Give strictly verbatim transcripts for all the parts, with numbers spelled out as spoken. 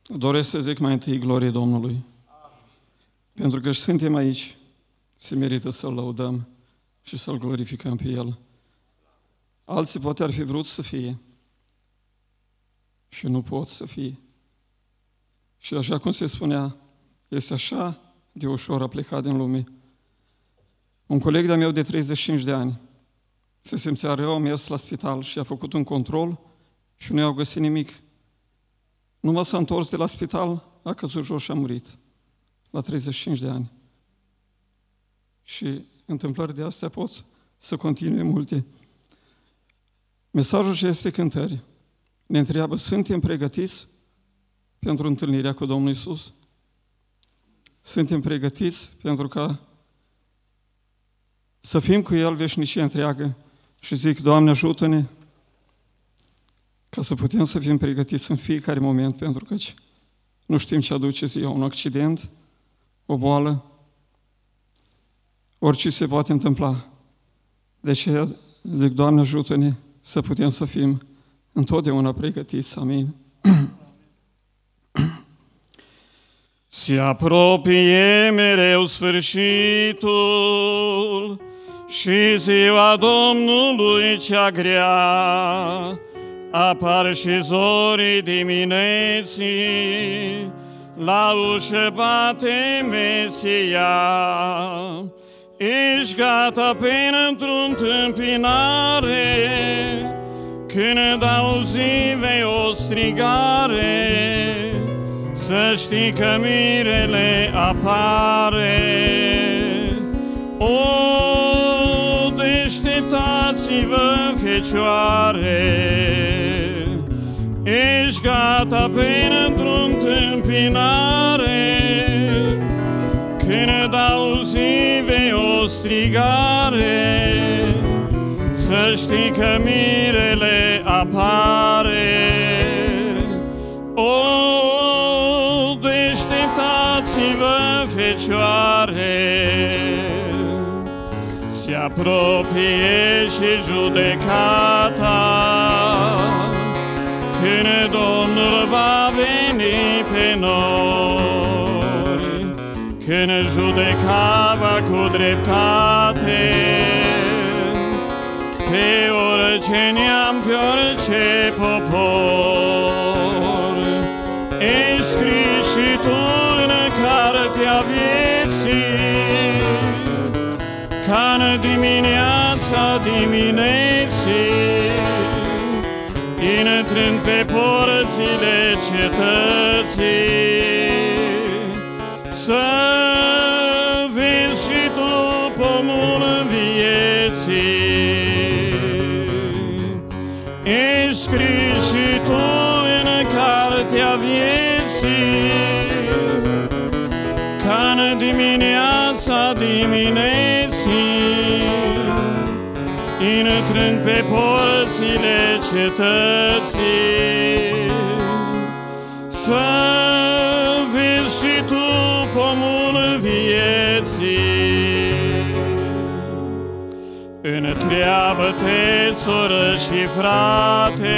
Doresc să zic mai întâi glorie Domnului. Pentru că suntem aici, se merită să-L lăudăm și să-L glorificăm pe El. Alții poate ar fi vrut să fie și nu pot să fie. Și așa cum se spunea, este așa de ușor a plecat din lume. Un coleg de-a meu de treizeci și cinci de ani se simțea rău, a mers la spital și a făcut un control și nu i-au găsit nimic. Numai s-a întors de la spital, a căzut jos și a murit la treizeci și cinci de ani. Și întâmplări de astea pot să continue multe. Mesajul ce este cântări ne întreabă, suntem pregătiți pentru întâlnirea cu Domnul Iisus? Suntem pregătiți pentru ca să fim cu El veșnicie întreagă și zic, Doamne, ajută-ne ca să putem să fim pregătiți în fiecare moment, pentru că nu știm ce aduce ziua, un accident, o boală, orice se poate întâmpla. De aceea zic, Doamne, ajută-ne să putem să fim întotdeauna pregătiți. Amin. Se apropie mereu sfârșitul și ziua Domnului cea grea, apar și zorii dimineții, la ușă bate Mesia. Ești gata pentru întâmpinare, când auzi vei o strigare, să știi că mirele apare. O, deșteptați-vă, fecioare, ești gata pentru întâmpinare, când auzi vei o strigare, să știi că mirele apare. O, deșteptați-vă, fecioare, se apropie și judecata, când Domnul va veni pe noi, când judeca va cu dreptate pe orice neam, pe orice popor. Ești scris și tu în cartea vieții, ca în dimineața dimineții, intrând pe porțile cetății, să vezi și tu pomul vieții. Ești scris și tu în cartea vieții, ca în dimineața dimineții, intrând pe porțile cetății, să vezi și tu pomul vieții. Întreabă-te, soră și frate,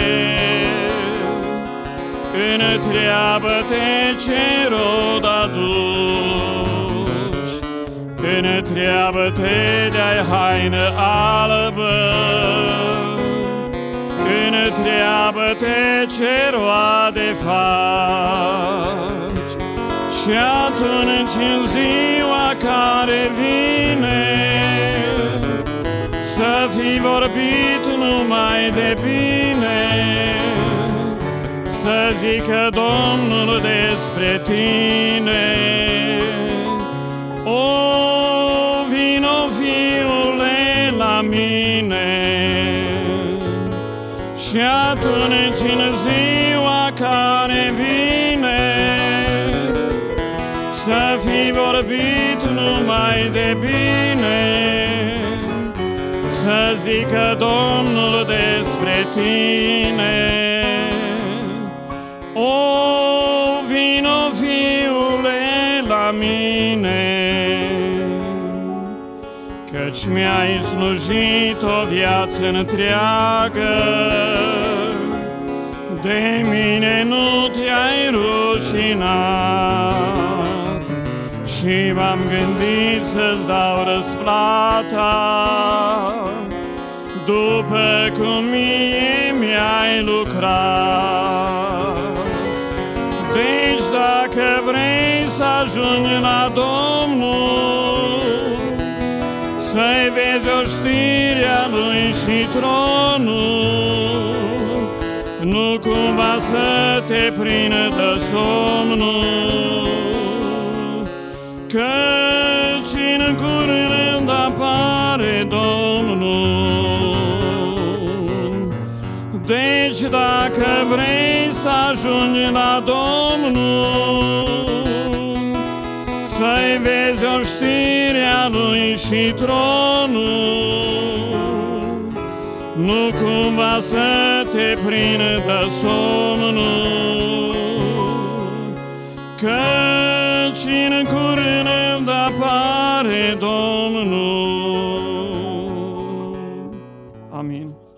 întreabă-te ce rod aduci, întreabă-te de-ai haină albă, întreabă-te ce roade faci, și atunci în ziua care vine să fii vorbit numai de bine, să zică Domnul despre tine. O, vino, fiule, la mine, și atunci în ziua care vine să fii vorbit numai de bine, să zică Domnul despre tine. O, vino, fiule, la mine, căci mi-ai slujit o viață întreagă, de mine nu te-ai rușinat și m-am gândit să-ți dau răsplata după cum mie mi-ai lucrat. Deci dacă vrei să ajungi la Domnul, să-i vezi oștirea Lui și tronul, nu cumva să te prindă somnul, căci în curând apare Domnul. Deci dacă vrei să ajungi la Domnul, să-i vezi oștirea Lui și tronul, nu cumva să te prindă somnul, căci în curând apare Domnul. Amin.